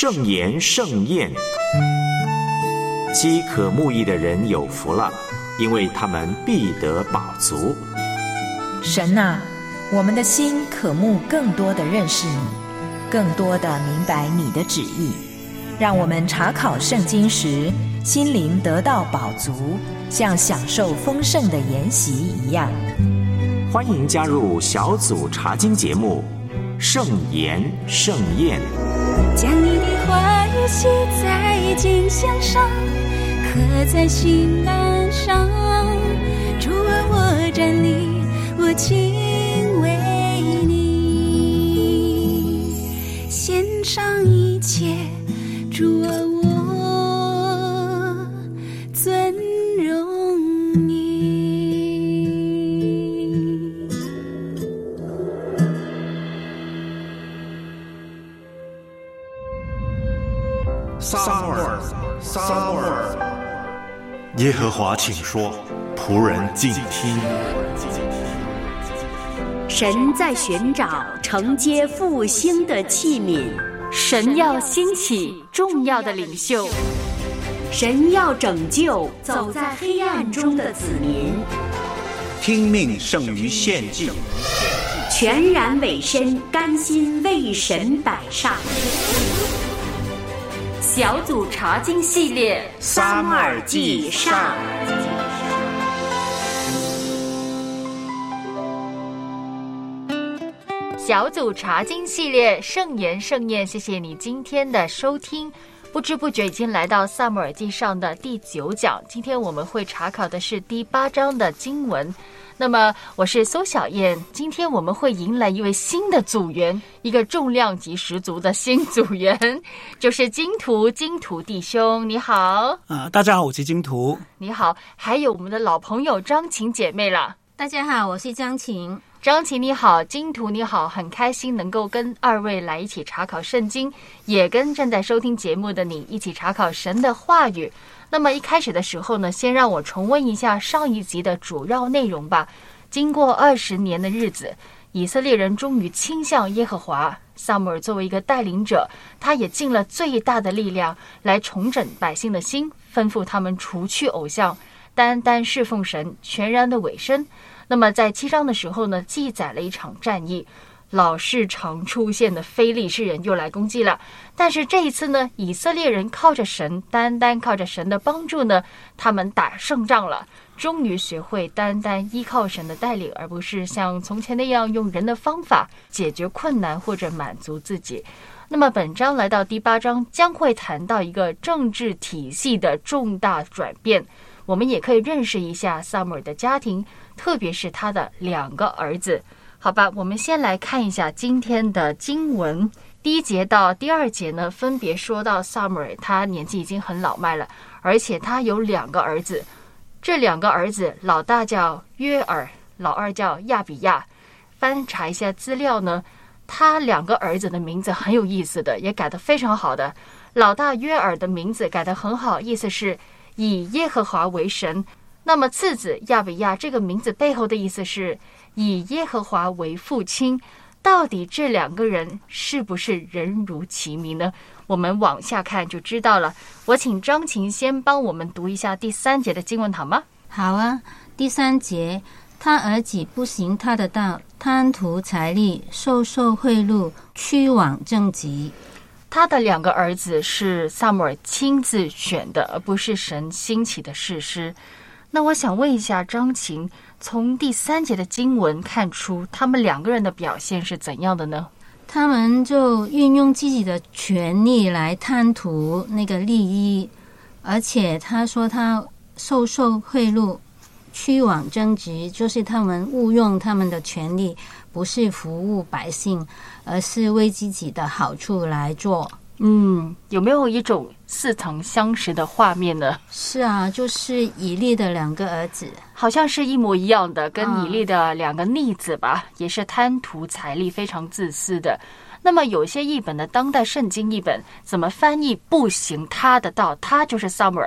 圣言盛宴。饥渴慕义的人有福了，因为他们必得饱足。 神啊，我们的心渴慕更多的认识你，更多的明白你的旨意，让我们查考圣经时心灵得到饱足，像享受丰盛的筵席一样。 欢迎加入小组查经节目圣言盛宴。 将你的话语写在经箱上，刻在心栏上。主啊，我站立，我敬畏你，献上一切。主啊，我尊荣你。 撒母耳，耶和华请说，仆人静听。 神在寻找承接复兴的器皿， 神要兴起重要的领袖， 神要拯救走在黑暗中的子民。 听命胜于献祭， 全然委身，甘心为神摆上。 小组查经系列撒母耳记上。 小组查经系列圣言盛宴，谢谢你今天的收听。不知不觉已经来到撒母耳记上的第9讲，今天我们会查考的是第8章的经文。那么我是苏小燕，今天我们会迎来一位新的组员，一个重量级十足的新组员，就是金图弟兄。你好。 大家好，我是金图。 你好。还有我们的老朋友张琴姐妹了。 大家好，我是张琴。 张琴你好，金图你好，很开心能够跟2位来一起查考圣经，也跟正在收听节目的你一起查考神的话语。那么一开始的时候呢，先让我重温一下上一集的主要内容吧。经过20年的日子，以色列人终于倾向耶和华。撒母耳作为一个带领者，他也尽了最大的力量来重整百姓的心，吩咐他们除去偶像，单单侍奉神，全然的委身。那么在7章的时候呢，记载了一场战役，老是常出现的非利士人又来攻击了。但是这一次呢，以色列人靠着神，单单靠着神的帮助呢，他们打胜仗了，终于学会单单依靠神的带领，而不是像从前那样用人的方法解决困难或者满足自己。那么本章来到第8章，将会谈到一个政治体系的重大转变。我们也可以认识一下撒母耳的家庭，特别是他的2个儿子。好吧，我们先来看一下今天的经文。第1节到第2节呢，分别说到撒母耳他年纪已经很老迈了，而且他有2个儿子。这2个儿子，老大叫约尔，老二叫亚比亚。翻查一下资料呢，他2个儿子的名字很有意思的，也改得非常好的。老大约尔的名字改得很好，意思是以耶和华为神。那么次子亚比亚这个名字背后的意思是以耶和华为父亲。到底这2个人是不是人如其名呢？我们往下看就知道了。我请张琴先帮我们读一下第3节的经文好吗？ 好啊。第3节，他儿子不行他的道，贪图财力，受贿赂，屈枉正直。 他的2个儿子是撒母耳亲自选的，而不是神兴起的士师。那我想问一下张琴，从第3节的经文看出他们2个人的表现是怎样的呢？ 他们就运用自己的权力来贪图那个利益，而且他说他受贿赂，屈枉正直，就是他们误用他们的权力，不是服务百姓，而是为自己的好处来做。 有没有一种似曾相识的画面呢？ 是啊，就是以利的2个儿子， 好像是一模一样的，跟以利的2个逆子吧，也是贪图财力，非常自私的。那么有些译本的当代圣经译本怎么翻译不行他的道，他就是撒母耳，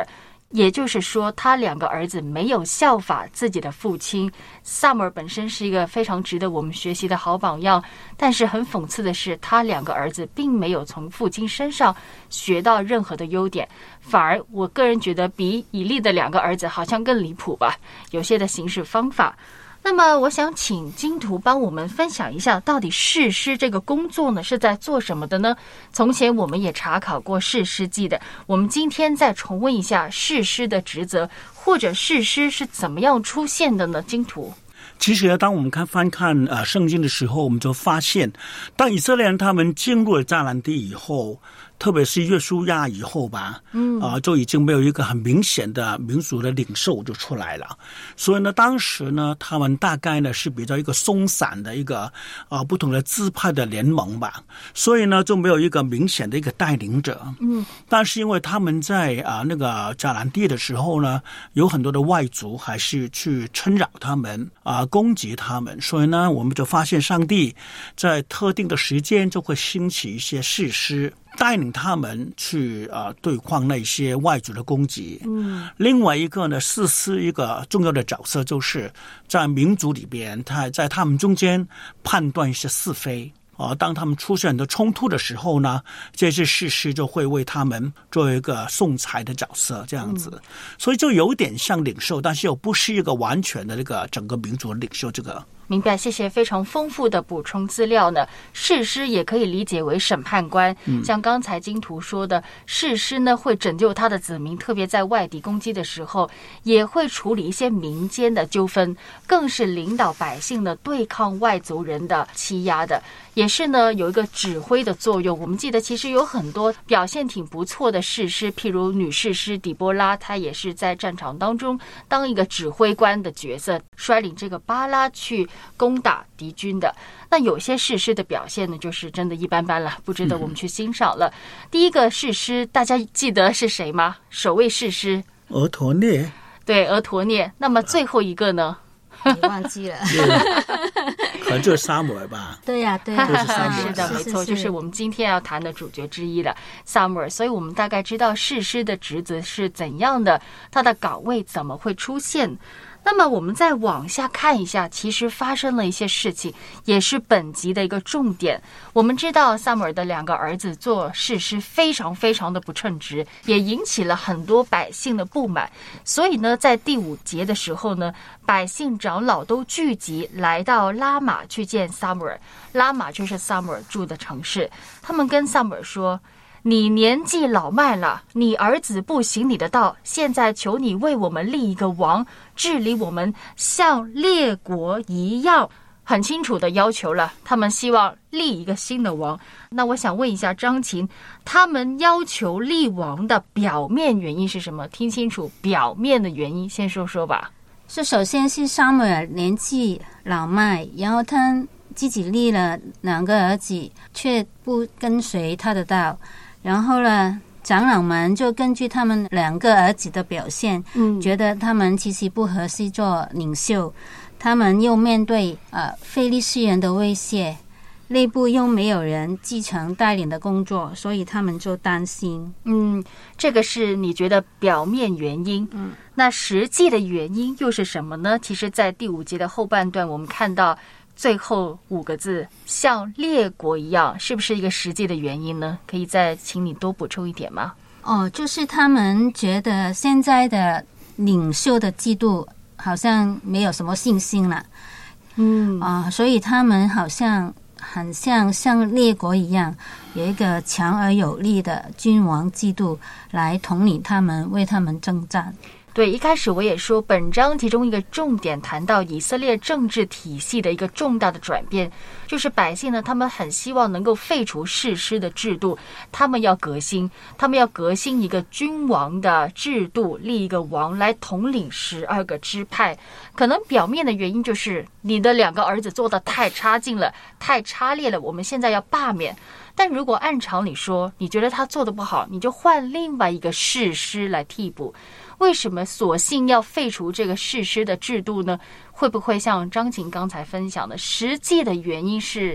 也就是说，他2个儿子没有效法自己的父亲。萨母尔本身是一个非常值得我们学习的好榜样，但是很讽刺的是，他2个儿子并没有从父亲身上学到任何的优点，反而我个人觉得比以利的2个儿子好像更离谱吧，有些的行事方法。那么我想请金图帮我们分享一下，到底士师这个工作呢是在做什么的呢？从前我们也查考过士师记的，我们今天再重温一下士师的职责，或者士师是怎么样出现的呢？金图。 其实呢，当我们翻看圣经的时候，我们就发现，当以色列人他们进入了迦南地以后，特别是约书亚以后吧，就已经没有一个很明显的民族的领袖就出来了。所以呢，当时呢，他们大概呢是比较一个松散的一个不同的支派的联盟吧。所以呢，就没有一个明显的一个带领者。但是因为他们在那个迦南地的时候呢，有很多的外族还是去侵扰他们攻击他们，所以呢，我们就发现上帝在特定的时间就会兴起一些士师，带领他们去对抗那些外族的攻击。另外一个呢，士师一个重要的角色就是在民族里边，在他们中间判断一些是非。当他们出现很多冲突的时候呢，这些士师就会为他们做一个送财的角色，这样子。所以就有点像领袖，但是又不是一个完全的这个整个民族的领袖。这个明白，谢谢非常丰富的补充资料呢。士师也可以理解为审判官，像刚才金图说的，士师呢会拯救他的子民，特别在外敌攻击的时候，也会处理一些民间的纠纷，更是领导百姓呢对抗外族人的欺压的，也是呢有一个指挥的作用。我们记得其实有很多表现挺不错的士师，譬如女士师底波拉，她也是在战场当中当一个指挥官的角色，率领这个巴拉去攻打敌军的。那有些士师的表现呢，就是真的一般般了，不值得我们去欣赏了。第一个士师，大家记得是谁吗？首位士师俄陀聶。 对，俄陀聶。那么最后一个呢？ 你忘记了？ 可能就是撒母耳吧。 对呀，对呀， 就是撒母耳。 是的，没错，就是我们今天要谈的主角之一了，撒母耳。所以我们大概知道士师的职责是怎样的，他的岗位怎么会出现。那么我们再往下看一下，其实发生了一些事情，也是本集的一个重点。我们知道撒母耳的2个儿子做士师非常非常的不称职，也引起了很多百姓的不满。所以呢，在第5节的时候呢，百姓长老都聚集来到拉玛去见撒母耳。拉玛就是撒母耳住的城市。他们跟撒母耳说，你年纪老迈了，你儿子不行你的道，现在求你为我们立一个王，治理我们像列国一样。很清楚的要求了，他们希望立一个新的王。那我想问一下张琴，他们要求立王的表面原因是什么？听清楚表面的原因，先说说吧。 是首先是撒母耳年纪老迈，然后他自己立了2个儿子，却不跟随他的道。然后呢，长老们就根据他们2个儿子的表现，觉得他们其实不合适做领袖。他们又面对非利士人的威胁，内部又没有人继承带领的工作，所以他们就担心。 这个是你觉得表面原因。那实际的原因又是什么呢？其实在第5节的后半段，我们看到最后5个字，像列国一样，是不是一个实际的原因呢？可以再请你多补充一点吗？ 就是他们觉得现在的领袖的制度好像没有什么信心了。所以他们好像很像列国一样，有一个强而有力的君王制度来统领他们，为他们征战。 对，一开始我也说，本章其中一个重点谈到以色列政治体系的一个重大的转变，就是百姓呢，他们很希望能够废除士师的制度，他们要革新一个君王的制度，立一个王来统领12个支派。可能表面的原因就是你的2个儿子做得太差劲了，太差劣了，我们现在要罢免。但如果按常理说，你觉得他做得不好，你就换另外一个士师来替补。为什么索性要废除这个士师的制度呢？会不会像张琴刚才分享的，实际的原因是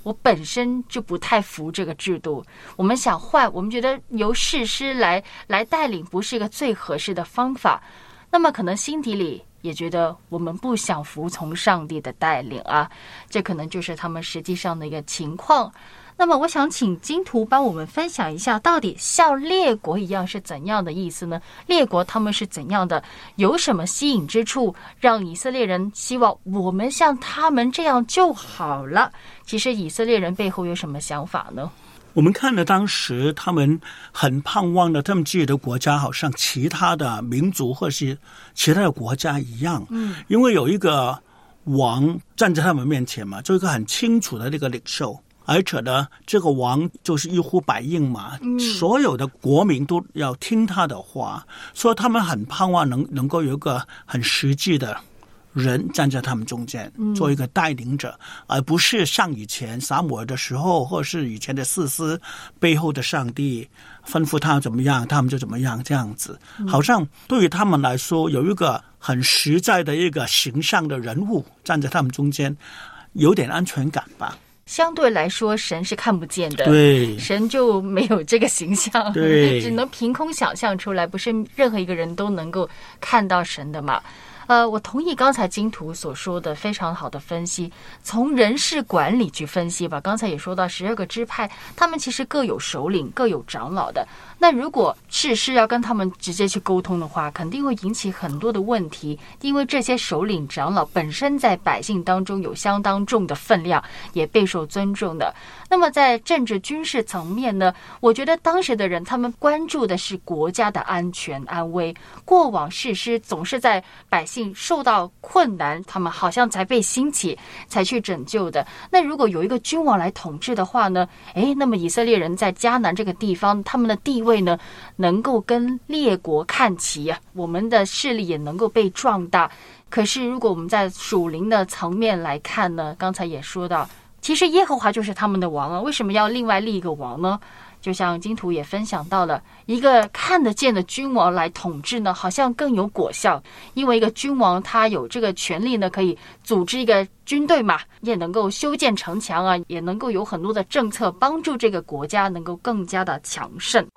我本身就不太服这个制度，我们想换，我们觉得由士师来带领不是一个最合适的方法，那么可能心底里也觉得我们不想服从上帝的带领啊，这可能就是他们实际上的一个情况。那么我想请金图帮我们分享一下，到底像列国一样是怎样的意思呢？列国他们是怎样的，有什么吸引之处，让以色列人希望我们像他们这样就好了？其实以色列人背后有什么想法呢？ 我们看了当时他们很盼望的，他们自己的国家好像其他的民族或是其他的国家一样，因为有一个王站在他们面前嘛，做一个很清楚的那个领袖，而且呢，这个王就是一呼百应嘛，所有的国民都要听他的话，所以他们很盼望能够有一个很实际的人站在他们中间，做一个带领者，而不是像以前撒母耳的时候，或是以前的士师背后的上帝吩咐他怎么样，他们就怎么样，这样子，好像对于他们来说，有一个很实在的一个形象的人物站在他们中间，有点安全感吧。 相对来说，神是看不见的， 对， 神就没有这个形象， 对， 只能凭空想象出来，不是任何一个人都能够看到神的嘛。我同意刚才金图所说的非常好的分析，从人事管理去分析吧。刚才也说到12个支派，他们其实各有首领，各有长老的。那如果士师要跟他们直接去沟通的话，肯定会引起很多的问题，因为这些首领长老本身在百姓当中有相当重的分量，也备受尊重的。那么在政治军事层面呢，我觉得当时的人他们关注的是国家的安全安危，过往士师总是在百姓受到困难，他们好像才被兴起才去拯救的。那如果有一个君王来统治的话呢，那么以色列人在迦南这个地方，他们的地位呢能够跟列国看齐啊，我们的势力也能够被壮大。可是如果我们在属灵的层面来看呢，刚才也说到，其实耶和华就是他们的王啊，为什么要另外立一个王呢？就像金图也分享到了，一个看得见的君王来统治呢，好像更有果效，因为一个君王他有这个权利呢，可以组织一个军队嘛，也能够修建城墙啊，也能够有很多的政策帮助这个国家能够更加的强盛。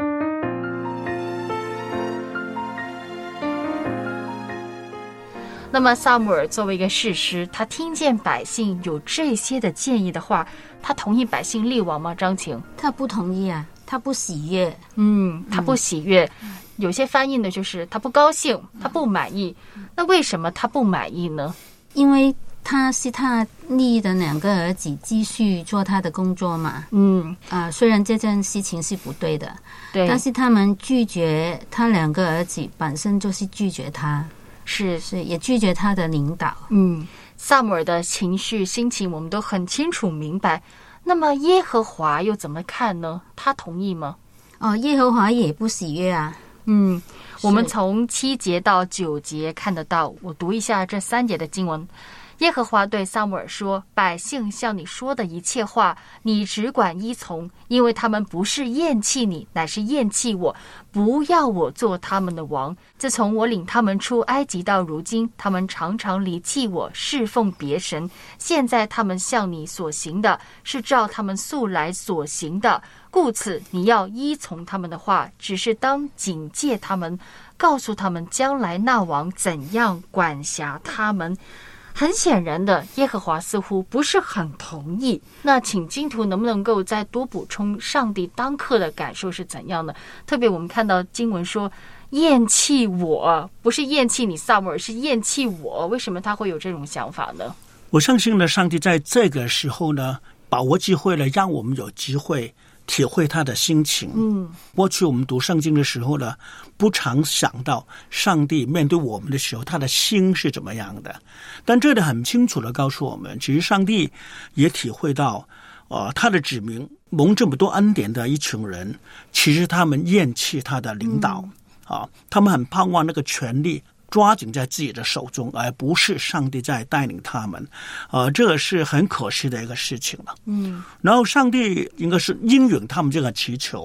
那么撒母耳作为一个士师，他听见百姓有这些的建议的话，他同意百姓立王吗？张晴， 他不同意啊，他不喜悦。 他不喜悦。有些翻译呢，就是他不高兴，他不满意。那为什么他不满意呢？ 因为他是他立的2个儿子继续做他的工作嘛。虽然这件事情是不对的，对，但是他们拒绝他2个儿子，本身就是拒绝他。是也拒绝他的领导。 撒母耳的情绪心情我们都很清楚明白。那么耶和华又怎么看呢？他同意吗？ 耶和华也不喜悦啊。 我们从7节到9节看得到，我读一下这3节的经文。耶和华对撒母耳说，百姓向你说的一切话，你只管依从，因为他们不是厌弃你，乃是厌弃我，不要我做他们的王。自从我领他们出埃及到如今，他们常常离弃我，侍奉别神。现在他们向你所行的，是照他们素来所行的，故此你要依从他们的话，只是当警戒他们，告诉他们将来那王怎样管辖他们。很显然的，耶和华似乎不是很同意。那请金图能不能够再多补充上帝当刻的感受是怎样的？特别我们看到经文说厌弃我，不是厌弃你撒母耳，是厌弃我。为什么他会有这种想法呢？ 我相信呢，上帝在这个时候呢，把握机会了，让我们有机会体会他的心情。过去我们读圣经的时候呢，不常想到上帝面对我们的时候，他的心是怎么样的。但这里很清楚的告诉我们，其实上帝也体会到，他的子民蒙这么多恩典的一群人，其实他们厌弃他的领导，他们很盼望那个权力抓紧在自己的手中，而不是上帝在带领他们，这个是很可惜的一个事情了。然后上帝应该是应允他们这个祈求，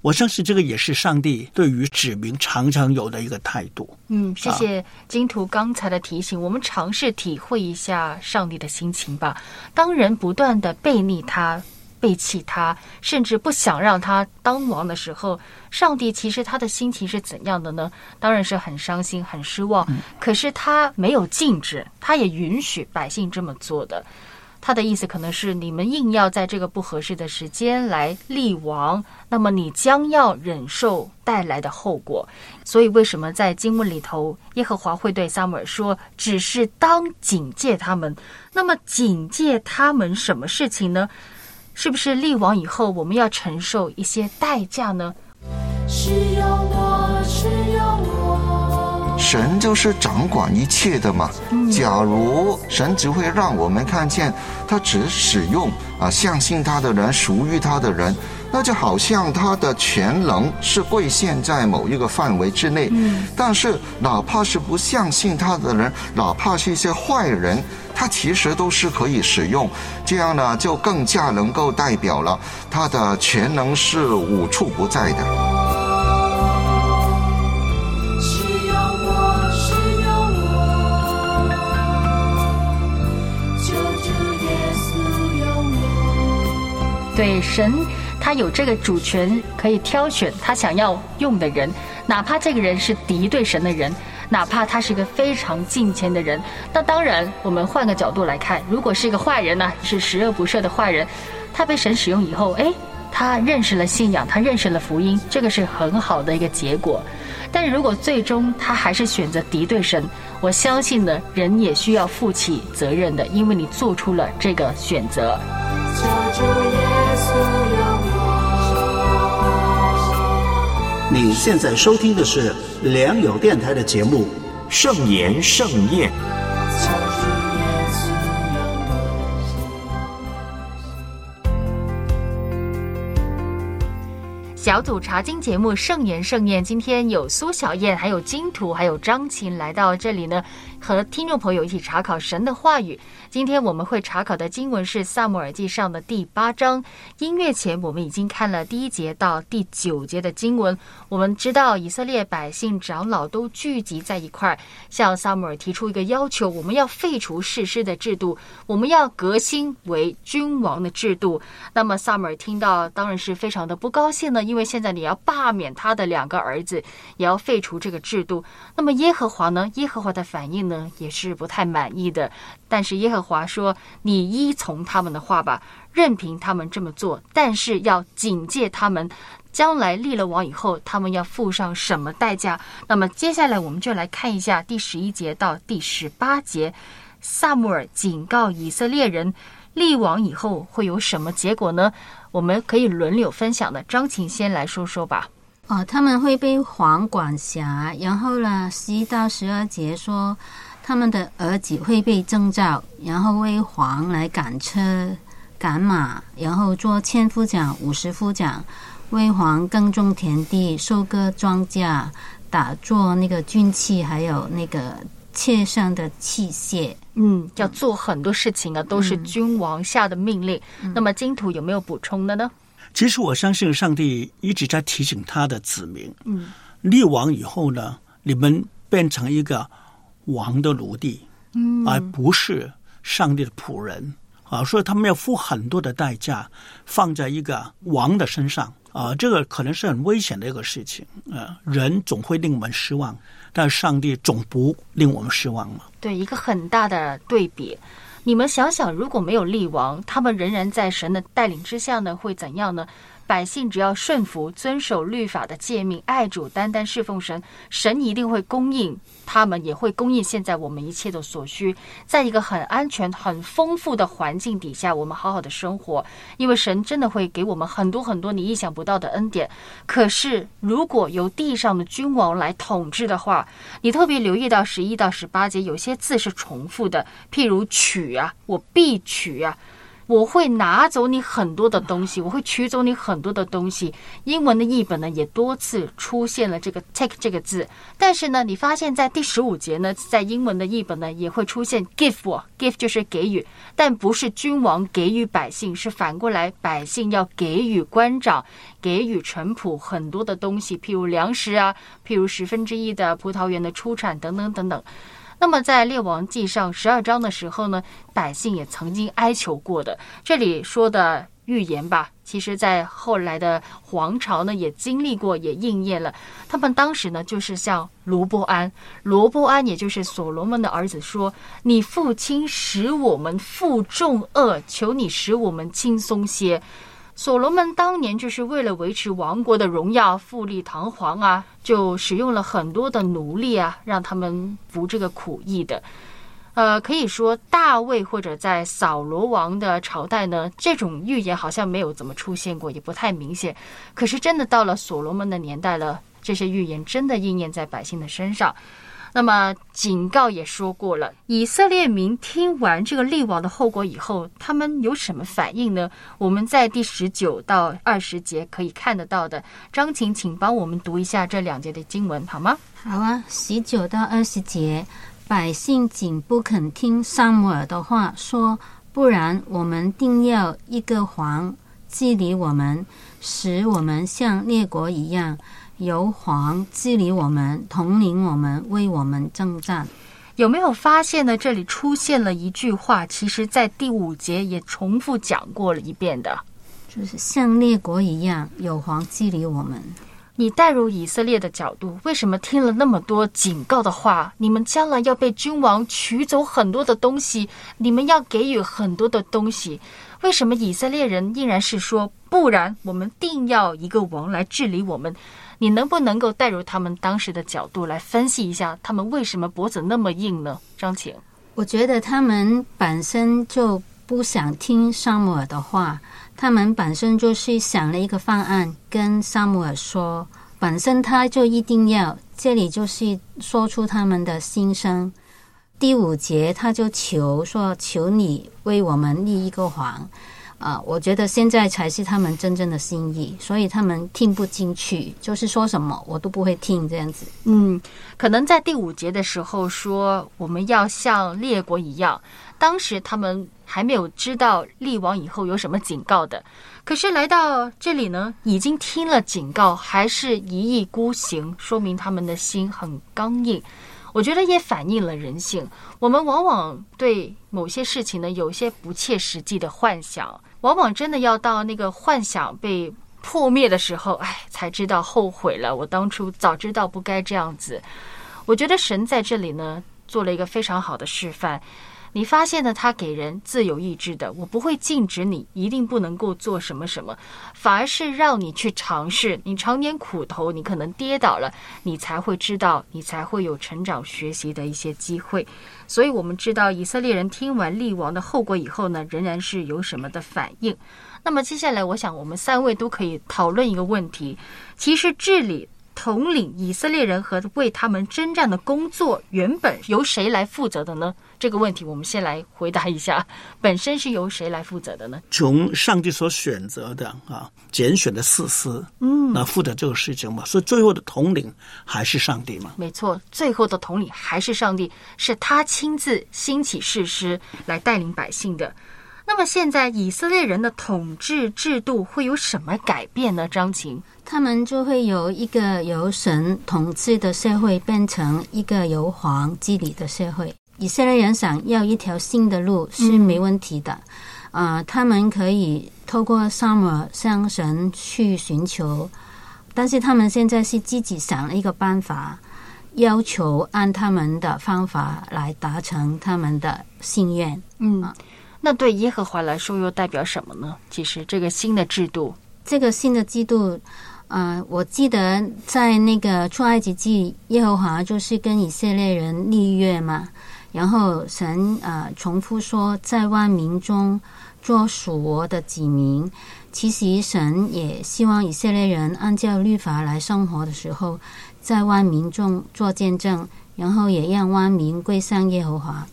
我相信这个也是上帝对于子民常常有的一个态度。 谢谢金图刚才的提醒，我们尝试体会一下上帝的心情吧。当人不断的背逆他、背弃他，甚至不想让他当王的时候，上帝其实他的心情是怎样的呢？当然是很伤心、很失望。可是他没有禁止，他也允许百姓这么做的。他的意思可能是你们硬要在这个不合适的时间来立王，那么你将要忍受带来的后果。所以为什么在经文里头耶和华会对撒母耳说只是当警戒他们？那么警戒他们什么事情呢？是不是立王以后我们要承受一些代价呢？ 是有我，是有我， 神就是掌管一切的嘛。假如神只会让我们看见他只使用相信他的人，属于他的人，那就好像他的全能是规限在某一个范围之内。但是哪怕是不相信他的人，哪怕是一些坏人，他其实都是可以使用。这样呢，就更加能够代表了他的全能是无处不在的。 对，神他有这个主权，可以挑选他想要用的人，哪怕这个人是敌对神的人，哪怕他是一个非常敬虔的人。那当然我们换个角度来看，如果是一个坏人呢，是十恶不赦的坏人，他被神使用以后，他认识了信仰，他认识了福音，这个是很好的一个结果。但如果最终他还是选择敌对神，我相信呢，人也需要负起责任的，因为你做出了这个选择。 你现在收听的是良友电台的节目 《圣言盛宴》。 小组查经节目《圣言盛宴》，今天有苏小燕、还有金图、还有张琴来到这里呢，和听众朋友一起查考神的话语。今天我们会查考的经文是撒母耳记上的第8章。音乐前我们已经看了第1节到第9节的经文。我们知道以色列百姓长老都聚集在一块，向撒母耳提出一个要求，我们要废除士师的制度，我们要革新为君王的制度。那么撒母耳听到当然是非常的不高兴呢，因为现在你要罢免他的2个儿子，也要废除这个制度。那么耶和华呢？耶和华的反应呢也是不太满意的。但是耶和华说，你依从他们的话吧，任凭他们这么做，但是要警戒他们，将来立了王以后，他们要付上什么代价。那么接下来我们就来看一下第11节到第18节，撒母耳警告以色列人，立王以后会有什么结果呢？我们可以轮流分享的。张琴先来说说吧。 他们会被皇管辖，然后呢11到12节说他们的儿子会被征召，然后为皇来赶车赶马，然后做千夫长、50夫长，为皇耕种田地、收割庄稼、打做那个军器，还有那个切上的器械。 要做很多事情啊，都是君王下的命令。那么金图有没有补充的呢？ 其实我相信上帝一直在提醒他的子民，立王以后呢，你们变成一个王的奴隶，而不是上帝的仆人所以他们要付很多的代价放在一个王的身上这个可能是很危险的一个事情人总会令我们失望，但上帝总不令我们失望嘛。 对，一个很大的对比。你们想想，如果没有立王，他们仍然在神的带领之下呢，会怎样呢？百姓只要顺服遵守律法的诫命，爱主单单侍奉神，神一定会供应他们，也会供应现在我们一切的所需，在一个很安全很丰富的环境底下，我们好好的生活，因为神真的会给我们很多很多你意想不到的恩典。可是如果由地上的君王来统治的话，你特别留意到11到18节有些字是重复的，譬如取啊，我必取啊， 我会拿走你很多的东西，我会取走你很多的东西。英文的译本呢也多次出现了这个 take 这个字，但是呢你发现在第15节呢，在英文的译本呢也会出现 give 我 give 就是给予，但不是君王给予百姓，是反过来百姓要给予官长给予臣仆很多的东西，譬如粮食啊，譬如1/10的葡萄园的出产等等等等。那么在列王纪上12章的时候呢，百姓也曾经哀求过的，这里说的预言吧，其实在后来的皇朝呢也经历过，也应验了。他们当时呢就是向罗波安也就是所罗门的儿子说，你父亲使我们负重恶，求你使我们轻松些。所罗门当年就是为了维持王国的荣耀，富丽堂皇啊，就使用了很多的奴隶啊，让他们服这个苦役的。可以说大卫或者在扫罗王的朝代呢，这种预言好像没有怎么出现过，也不太明显。可是真的到了所罗门的年代了，这些预言真的应验在百姓的身上。那么警告也说过了，以色列民听完这个立王的后果以后，他们有什么反应呢？我们在第19到20节可以看得到的。张琴，请帮我们读一下这2节的经文好吗？ 好啊，19到20节，百姓竟不肯听撒母耳的话，说不然我们定要一个王治理我们，使我们像列国一样，由王治理我们，统领我们，为我们征战。 有没有发现呢？这里出现了一句话，其实在第5节也重复讲过了一遍的， 就是像列国一样，有王治理我们。 你带入以色列的角度，为什么听了那么多警告的话，你们将来要被君王取走很多的东西，你们要给予很多的东西，为什么以色列人依然是说，不然我们定要一个王来治理我们？你能不能够带入他们当时的角度来分析一下，他们为什么脖子那么硬呢？张晴， 我觉得他们本身就不想听撒母耳的话，他们本身就是想了一个方案跟撒母耳说，本身他就一定要，这里就是说出他们的心声。第5节他就求说，求你为我们立一个王。我觉得现在才是他们真正的心意，所以他们听不进去，就是说什么我都不会听这样子。 可能在第5节的时候说我们要像列国一样，当时他们还没有知道立王以后有什么警告的，可是来到这里呢，已经听了警告，还是一意孤行，说明他们的心很刚硬。我觉得也反映了人性，我们往往对某些事情呢有些不切实际的幻想，往往真的要到那个幻想被破灭的时候，才知道后悔了，我当初早知道不该这样子。我觉得神在这里呢做了一个非常好的示范。你发现呢，他给人自由意志的，我不会禁止你一定不能够做什么什么，反而是让你去尝试，你尝点苦头，你可能跌倒了，你才会知道，你才会有成长学习的一些机会。所以我们知道以色列人听完立王的后果以后呢，仍然是有什么的反应。那么接下来我想我们3位都可以讨论一个问题，其实治理统领以色列人和为他们征战的工作原本由谁来负责的呢？这个问题我们先来回答一下，本身是由谁来负责的呢？ 从上帝所选择的拣选的士师那负责这个事情嘛，所以最后的统领还是上帝嘛。 没错，最后的统领还是上帝，是他亲自兴起士师来带领百姓的。那么现在以色列人的统治制度会有什么改变呢？张晴， 他们就会由一个由神统治的社会变成一个由王治理的社会。以色列人想要一条新的路是没问题的，他们可以透过撒母耳向神去寻求，但是他们现在是自己想了一个办法，要求按他们的方法来达成他们的心愿。 那对耶和华来说又代表什么呢？其实这个新的制度， 我记得在那个出埃及记，耶和华就是跟以色列人立约嘛，然后神重复说，在万民中做属我的子民。其实神也希望以色列人按照律法来生活的时候，在万民中做见证，然后也让万民归向耶和华。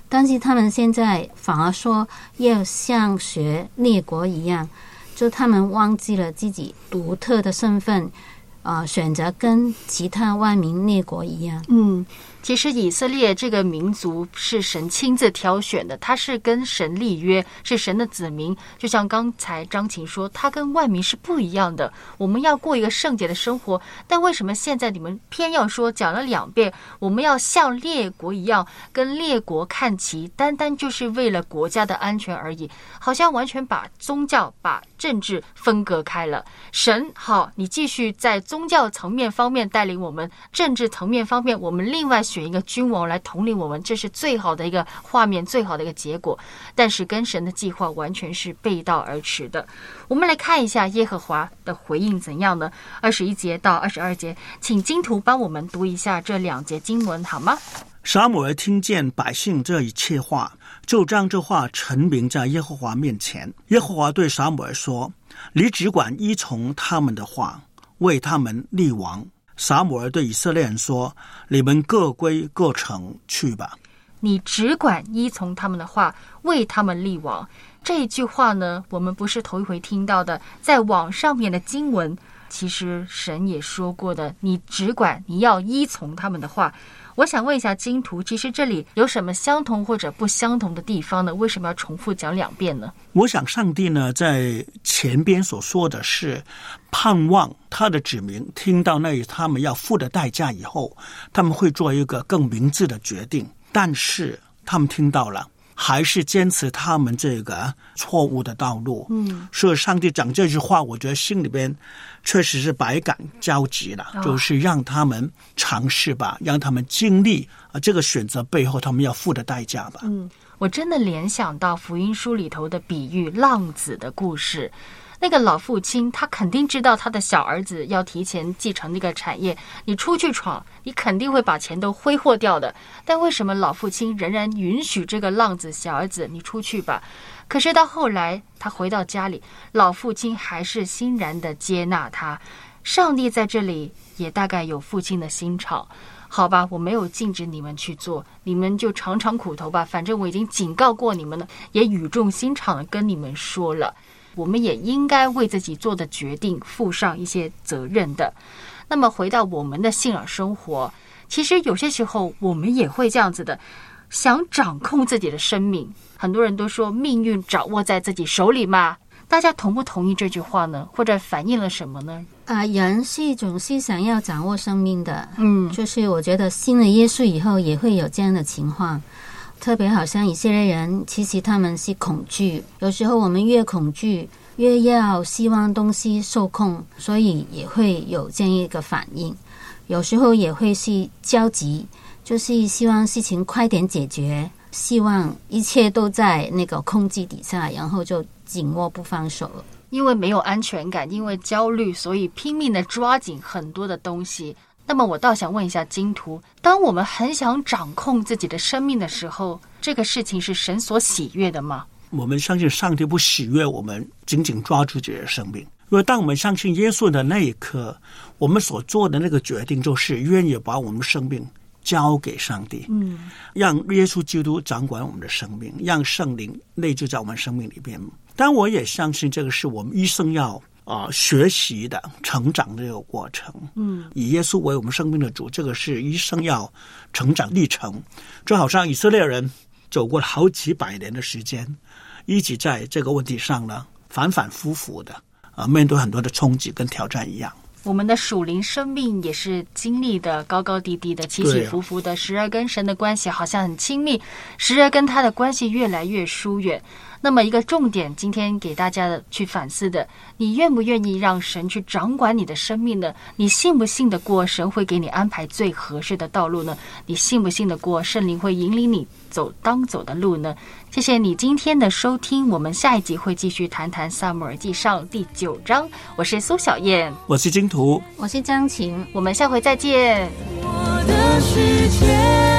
但是他们现在反而说要像学列国一样，就他们忘记了自己独特的身份，选择跟其他万民列国一样。 其实以色列这个民族是神亲自挑选的，他是跟神立约，是神的子民。就像刚才张琴说，他跟万民是不一样的，我们要过一个圣洁的生活。但为什么现在你们偏要说，讲了2遍，我们要像列国一样跟列国看齐，单单就是为了国家的安全而已，好像完全把宗教把政治分隔开了。神好，你继续在宗教层面方面带领我们，政治层面方面我们另外选一个君王来统领我们，这是最好的一个画面，最好的一个结果。但是跟神的计划完全是背道而驰的。我们来看一下耶和华的回应怎样呢？21节到22节，请金图帮我们读一下这2节经文好吗？ 撒母耳听见百姓这一切话，就将这话陈明在耶和华面前。耶和华对撒母耳说：你只管依从他们的话，为他们立王。撒母耳对以色列人说：你们各归各城去吧。 你只管依从他们的话，为他们立王。这一句话呢，我们不是头一回听到的，在网上面的经文其实神也说过的，你只管你要依从他们的话。我想问一下金图，其实这里有什么相同或者不相同的地方呢？为什么要重复讲2遍呢？ 我想上帝呢在前边所说的是盼望他的子民听到那他们要付的代价以后，他们会做一个更明智的决定，但是他们听到了还是坚持他们这个错误的道路。所以上帝讲这句话，我觉得心里边确实是百感交集了，就是让他们尝试吧，让他们经历这个选择背后他们要付的代价吧。 我真的联想到福音书里头的比喻浪子的故事。那个老父亲他肯定知道他的小儿子要提前继承那个产业，你出去闯，你肯定会把钱都挥霍掉的。但为什么老父亲仍然允许这个浪子小儿子你出去吧？可是到后来他回到家里，老父亲还是欣然的接纳他。上帝在这里也大概有父亲的心肠，好吧，我没有禁止你们去做，你们就尝尝苦头吧，反正我已经警告过你们了，也语重心长的跟你们说了，我们也应该为自己做的决定负上一些责任的。那么回到我们的信仰生活，其实有些时候我们也会这样子的，想掌控自己的生命。很多人都说命运掌握在自己手里嘛，大家同不同意这句话呢？或者反映了什么呢？ 人是总是想要掌握生命的，就是我觉得信了耶稣以后也会有这样的情况。特别好像以色列人，其实他们是恐惧，有时候我们越恐惧越要希望东西受控，所以也会有这样一个反应。有时候也会是焦急，就是希望事情快点解决，希望一切都在那个控制底下，然后就紧握不放手了。 因为没有安全感，因为焦虑，所以拼命的抓紧很多的东西。那么我倒想问一下金图，当我们很想掌控自己的生命的时候，这个事情是神所喜悦的吗？ 我们相信上帝不喜悦我们紧紧抓住自己的生命，因为当我们相信耶稣的那一刻，我们所做的那个决定就是愿意把我们生命交给上帝，让耶稣基督掌管我们的生命，让圣灵内住在我们生命里边。但我也相信这个是我们一生要学习的成长的这个过程。以耶稣为我们生命的主，这个是一生要成长历程。就好像以色列人走过了好几百年的时间，一直在这个问题上呢反反复复的面对很多的冲击跟挑战一样。 我们的属灵生命也是经历的高高低低的，起起伏伏的，时而跟神的关系好像很亲密，时而跟他的关系越来越疏远。那么一个重点今天给大家的去反思的，你愿不愿意让神去掌管你的生命呢？你信不信得过神会给你安排最合适的道路呢？你信不信得过圣灵会引领你走当走的路呢？谢谢你今天的收听，我们下一集会继续谈谈撒母耳记上第9章。我是苏小燕， 我是金图， 我是张晴， 我们下回再见。 我的世界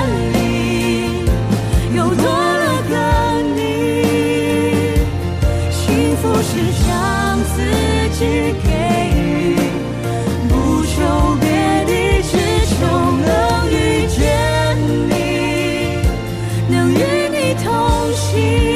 里有多了个你，幸福是将自己给予，不求别的，只求能遇见你，能与你心。